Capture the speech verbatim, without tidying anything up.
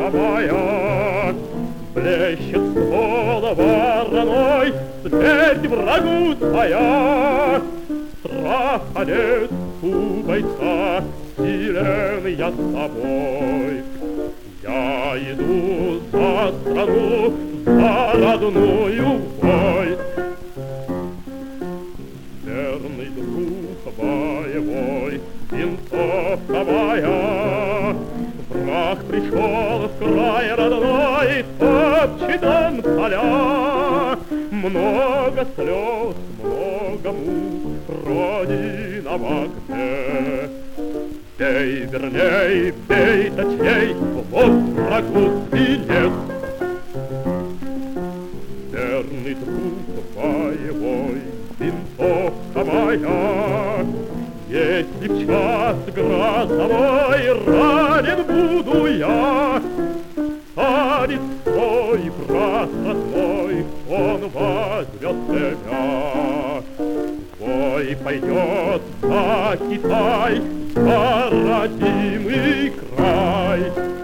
луговая. Блещет ствол вороной, смерть врагу своя. Страха нет у бойца, силен я с тобой. Я иду за страну, за родную бой. Верный друг боевой, винтовковая. Враг пришел в край родной, топчет он поля. Много слез, много мук, Родина в огне. Бей, верней, бей точней, вот врагу свинец. Верный друг боевой, винтовковая. Если в час грозовой ранен буду я, станет свой брат родной, он возьмет тебя. Бой пойдет за Китай, за родимый край.